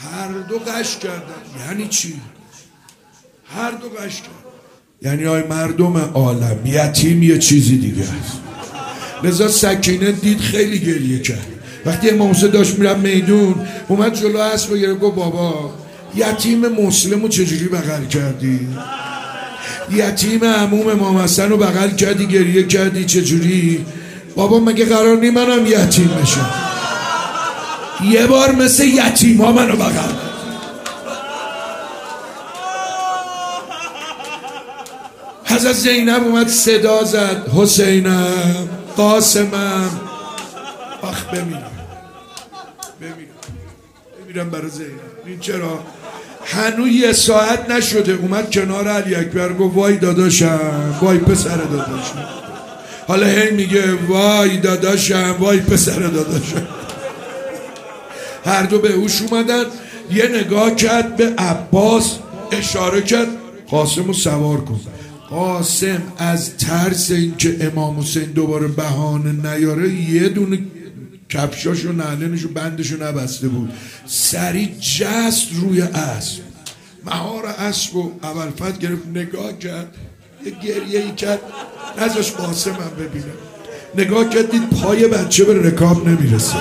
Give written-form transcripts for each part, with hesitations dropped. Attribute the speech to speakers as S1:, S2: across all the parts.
S1: هر دو قش کردن. یعنی چی؟ هر دو قش کردن یعنی آی مردم عالم، یتیم یه چیزی دیگه است. لذا سکینه دید خیلی گریه کرد. وقتی امام حسین داشت میرم میدون، اومد جلو اسب و گرفت گفت بابا یتیم مسلمو چجوری بغل کردی؟ یتیم عموم امام حسن رو بغل کردی گریه کردی چجوری؟ بابا مگه قرار نی منم یتیم بشم؟ یه بار مثل یتیم ها منو بغل. حضرت زینب اومد صدا زد حسینم، قاسمم. آخ بمیرم برای زینب. این چرا؟ هنوز یه ساعت نشده اومد کنار علی اکبر گفت وای داداشم، وای پسر داداشم. حالا هی میگه وای داداشم، وای پسر داداشم. هر دو به هوش اومدن. یه نگاه کرد به عباس، اشاره کرد قاسم رو سوار کن. قاسم از ترس اینکه امام حسین دوباره بهانه نیاره یه دونه کفشاشو نعلنشو بندشو نبسته بود، سریع جست روی اسب، مهار اسب و ابوالفتح گرفت، نگاه کرد، یه گریه ای کرد، نذاش قاسم هم ببینه. نگاه کرد دید پای بچه به رکاب نمیرسه.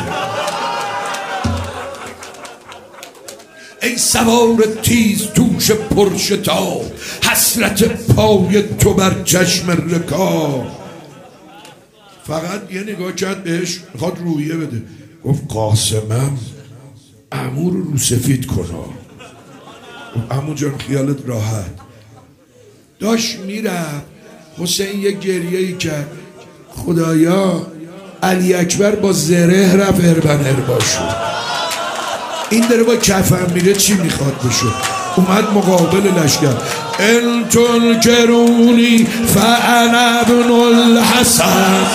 S1: ای سوار تیز توش پرشتاب، حسرت پای تو بر چشم رکاب. فقط یه نگاه کرد بهش، میخواد رویه بده. گفت قاسمم عمو رو سفید کنا. عمو جان خیالت راحت. داشت میرفت، حسین یه گریه ای کرد، خدایا علی اکبر با زره رفت اربن اربا شد، این داره با کفن میره چی میخواد بشه؟ اومد مقابل لشکر. ان تنکرونی فانا ابن الحسن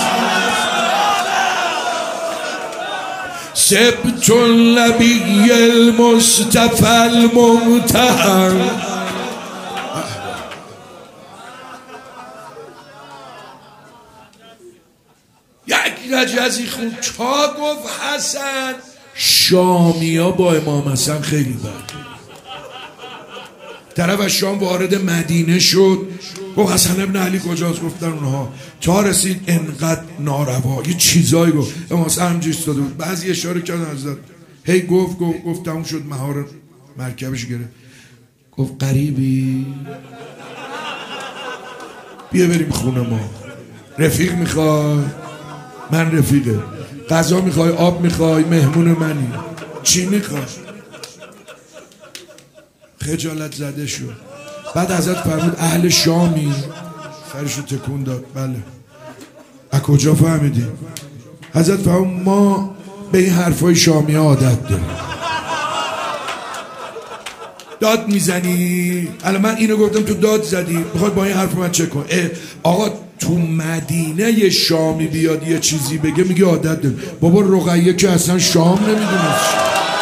S1: سبت النبی المصطفى الممتحن. یک رجزی خون چا گفت حسن؟ شامیا با امام حسن خیلی بد. طرف از شام وارد مدینه شد، گفت حسن ابن علی کجاست؟ گفتن اونها. تا رسید انقدر ناروا یه چیزایی گفت، امام حسن همجوری ایستاده بود، بعضی اشاره کردن حضرت هی گفت تموم شد، مهار مرکبش گرفت، گفت قریبی بیا بریم خونه ما، رفیق میخوای؟ من رفیقه. غذا میخوای؟ آب میخوای؟ مهمون منی. چی میخوای؟ خجالت زده شد. بعد حضرت فرمود اهل شامی؟ سرشو تکون داد. بله. از کجا فهمیدی؟ حضرت فرمود ما به این حرفای شامی ها عادت داریم. داد میزنی؟ الان من اینو گفتم تو داد زدی، میخوای با این حرف من چه کن؟ آقا تو مدینه یه شامی بیاد یه چیزی بگه میگه عادت داریم. بابا رقیه که اصلا شام نمیدونست.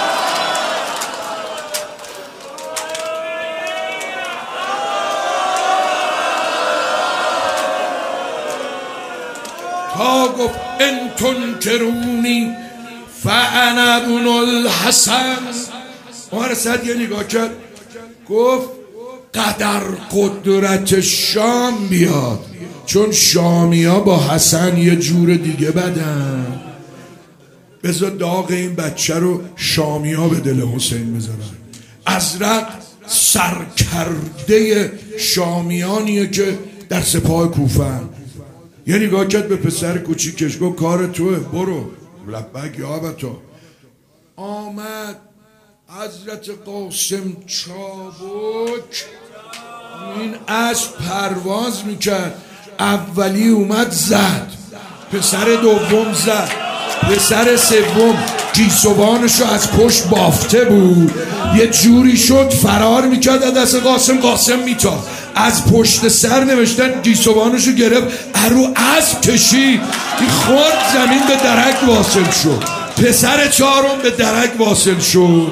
S1: تا گفت ان تنکرونی فانا ابن الحسن. عمر سعد یه نگاه کرد گفت قدر قدرت شام بیاد، چون شامی ها با حسن یه جور دیگه بدن، بذار داغ این بچه رو شامی ها به دل حسین بذارن. ازرق سرکرده شامیانیه که در سپاه کوفه. یه نگاه کرد به پسر کوچیکش گفت کار توه، برو. لبک یا ابتا. آمد حضرت قاسم چابک، این اسب پرواز میکرد. اولی اومد زد، پسر دوم زد، پسر سوم گیسوانشو از پشت بافته بود، یه جوری شد فرار میکرد از دست قاسم. قاسم میتاد از پشت سر نوشتن گیسوانشو گرفت ارو اسب کشید، این خورد زمین به درک واصل شد. پسر چهارم به درک واصل شد.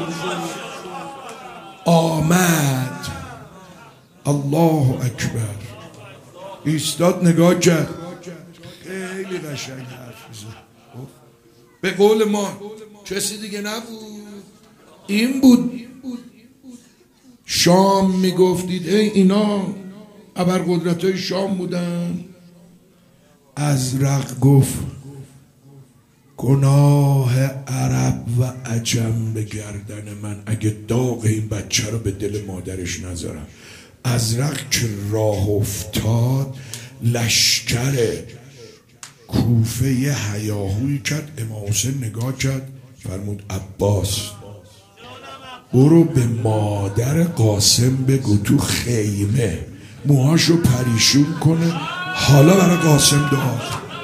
S1: آمد الله اکبر، ایستاد نگاه کرد، خیلی قشنگ حرف میزد. به قول ما کسی دیگه نبود، این بود شام میگفتید اینا ابرقدرت‌های شام بودن. ازرق گفت گناه عرب و عجم به گردن من اگه داغ این بچه رو به دل مادرش نذارم. ازرق که راه افتاد لشکر کوفه یه هیاهویی کرد. امام حسین نگاه کرد فرمود عباس برو به مادر قاسم بگو تو خیمه موهاشو پریشون کنه حالا برای قاسم دعا.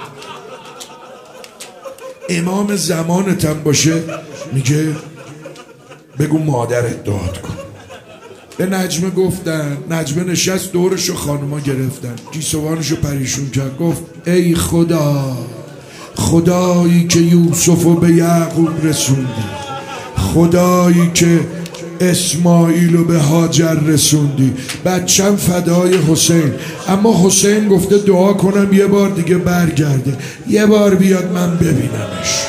S1: امام زمانتم باشه میگه بگو مادرت دعات کن. به نجمه گفتن، نجمه نشست دورشو خانوما گرفتن، گیسوانشو پریشون کرد، گفت ای خدا، خدایی که یوسفو به یعقوب رسوندی، خدایی که اسماعیلو به هاجر رسوندی، بچم فدای حسین. اما حسین گفته دعا کنم یه بار دیگه برگرده، یه بار بیاد من ببینمش.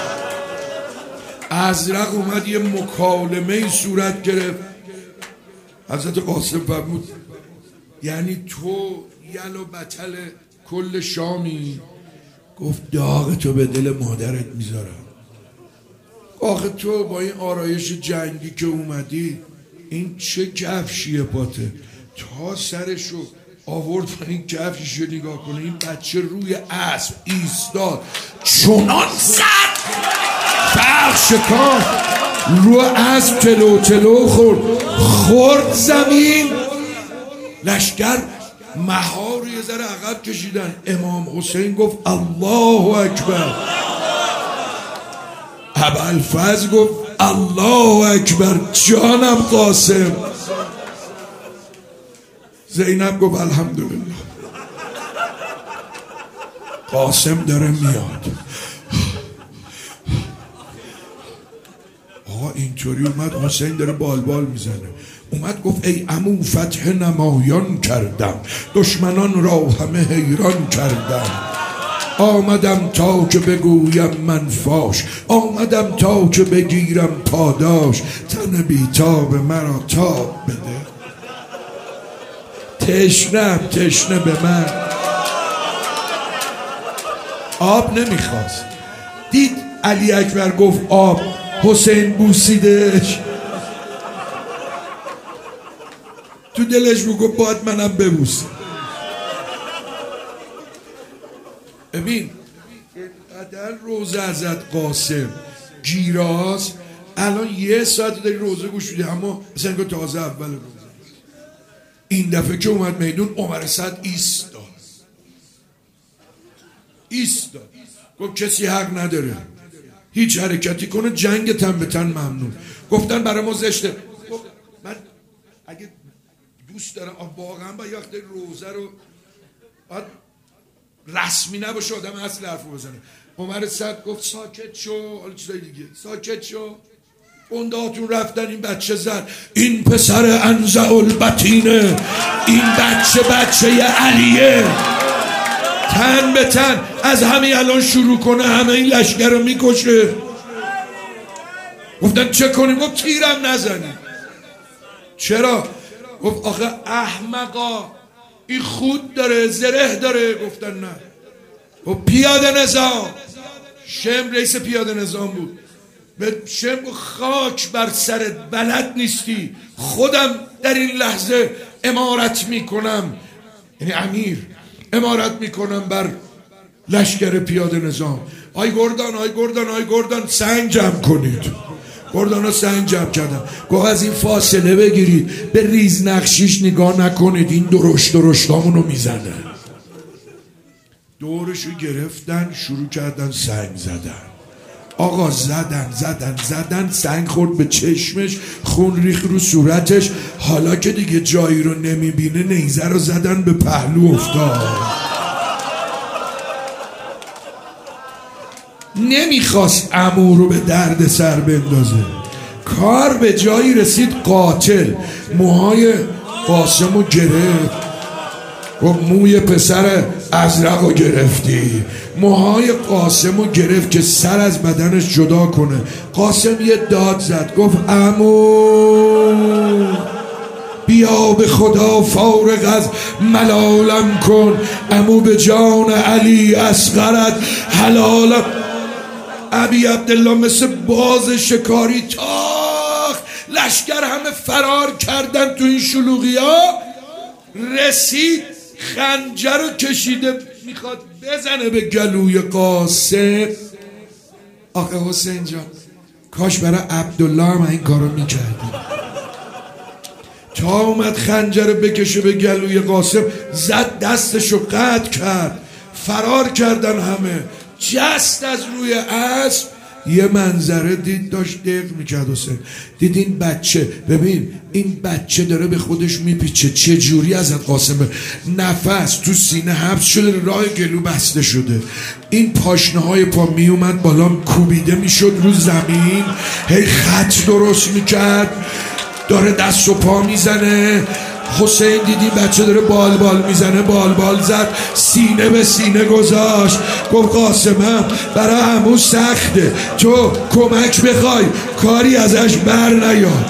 S1: ازرق اومد یه مکالمه صورت گرفت. حضرت قاسم فرمود یعنی تو یل و بطل کل شامی؟ گفت داغ تو به دل مادرت میذارم. آخه تو با این آرایش جنگی که اومدی این چه کفشیه پاته؟ تا سرشو آورد این کفششو نگاه کنه، این بچه روی اسب ایستاد چنان زد فرق شکان رو اسب تلو تلو خورد زمین. لشکر مها رو یه ذره عقب کشیدن. امام حسین گفت الله اکبر. ابوالفضل گفت الله اکبر جانم قاسم. زینب گفت الحمدلله قاسم داره میاد. آقا اینطوری اومد حسین داره بالبال میزنه، اومد گفت ای عمو فتح نمایان کردم، دشمنان را همه حیران کردم، آمدم تا که بگویم من فاش، آمدم تا که بگیرم پاداش، تن بیتاب مرا تاب بده، تشنه به من. آب نمیخواست، دید علی اکبر گفت آب، حسین بوسیدش، تو دلش بگو باید منم ببوسه. ببین قدر روزه حضرت قاسم گیراز، الان یه ساعت داری روزه گوش میدی، اما مثلا که تازه اول روزه. این دفعه که اومد میدون عمر سعد ایستاد گفت کسی حق نداره هیچ حرکتی کنه، جنگ تن به تن ممنوع. گفتن برای ما زشته. من اگه دوست دارم واقعا با یه وقت روزه رو باید رسمی نباشه آدم اصل حرف بزنه. عمر سعد گفت ساکت شو، حالا چیزای دیگه ساکت شو، انداتون رفتن این بچه زد، این پسر انزع البطینه، این بچه علیه، تن به تن از همین الان شروع کنه همه این لشکر رو میکشه. گفتن چه کنیم؟ گفت تیرم نزنیم. چرا؟ گفت آخه احمقا این خود داره زره داره. گفتن نه. گفت پیاده نظام، شم رئیس پیاده نظام بود، به شم خاک بر سرت، بلد نیستی، خودم در این لحظه امارت میکنم، یعنی امیر امارت میکنم بر لشکر پیاده نظام. آی گردان سنگ جمع کنید. گردان ها سنگ جمع کردن. گفت از این فاصله بگیرید، به ریز نقشیش نگاه نکنید، این درشتامونو میزنه. دورشو گرفتن شروع کردن سنگ زدن. آقا زدن سنگ خورد به چشمش، خون ریخت رو صورتش. حالا که دیگه جایی رو نمیبینه نیزه رو زدن به پهلو افتاد. نمیخواست عمو رو به درد سر بندازه. کار به جایی رسید قاتل موهای قاسم رو گرفت. و موی پسر ازرق رو گرفتی، موهای قاسم رو گرفت که سر از بدنش جدا کنه. قاسم یه داد زد گفت عمو بیا به خدا فارغ از ملالم کن، عمو به جان علی اصغرت حلالم. ابی عبدالله مثل باز شکاری تاخ، لشکر همه فرار کردن تو این شلوغی ها، رسید خنجر رو کشیده میخواد بزنه به گلوی قاسم. آقا حسین جان کاش برای عبدالله هم این کارو میکردی. تا اومد خنجر رو بکشه به گلوی قاسم، زد دستشو قطع کرد، فرار کردن همه. جست از روی اسب، یه منظره دید داشت دق میکرد حسین. دید این بچه، ببین این بچه داره به خودش میپیچه، چه جوری ازت قاسم نفس تو سینه حبس شده، راه گلو بسته شده، این پاشنه های پا میومد بالا، کوبیده میشد رو زمین، هی خط درست میکرد، داره دست و پا میزنه. حسین دیدی بچه داره بال میزنه، بال زد، سینه به سینه گذاشت، گفت قاسمم برای همون سخته، تو کمک بخوای کاری ازش بر نیاد.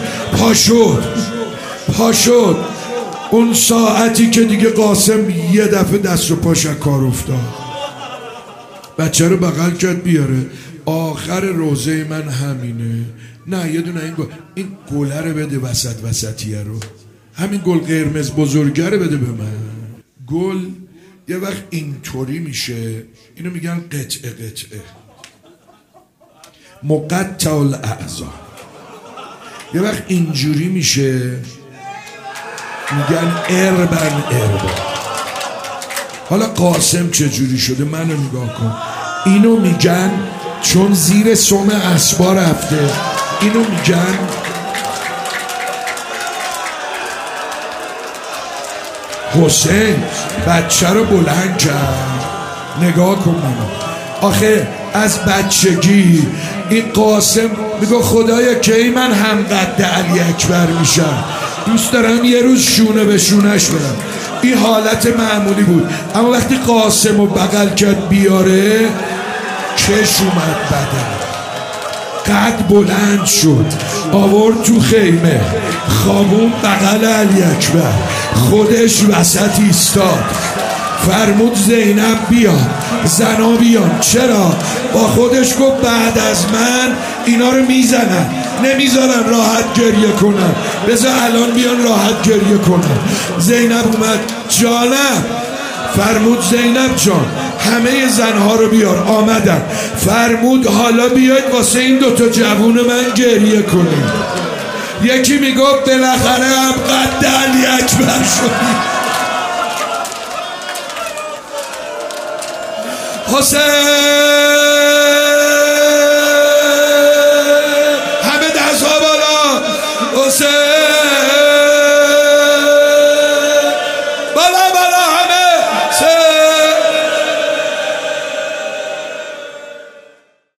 S1: پا شد. اون ساعتی که دیگه قاسم یه دفعه دست و پاش از کار افتاد، بچه رو بغل کرد بیاره. آخر روزه من همینه. نه یه دونه این گله رو بده، وسطیه رو، همین گل قرمز بزرگه رو بده به من. گل یه وقت اینطوری میشه، اینو میگن قطعه مقطع الاعضا. یه وقت اینجوری میشه میگن اربن. حالا قاسم چجوری شده منو نگاه کن. اینو میگن چون زیر سم اسبا رفته، اینو میگن حسین بچه رو بلند کرد. نگاه کن منو. آخه از بچگی این قاسم میگه خدایا کی من هم قد علی اکبر میشم، دوست دارم یه روز شونه به شونش برم. این حالت معمولی بود، اما وقتی قاسم رو بغل کرد بیاره، چش اومد بدن، قد بلند شد، آورد تو خیمه، خوابون بغل علی اکبر، خودش وسط ایستاد، فرمود زینب بیا، زنا بیان. چرا؟ با خودش گفت بعد از من اینا رو میزنن، نمیذارن راحت گریه کنن، بذار الان بیان راحت گریه کنن. زینب اومد، جانم. فرمود زینب جان همه زنها رو بیار. آمدن. فرمود حالا بیاید واسه این دوتا جوون من گریه کنیم. یکی میگفت بالاخره هم قد علی اکبر شدی. حسین همه دست‌ها بالا، حسین بالا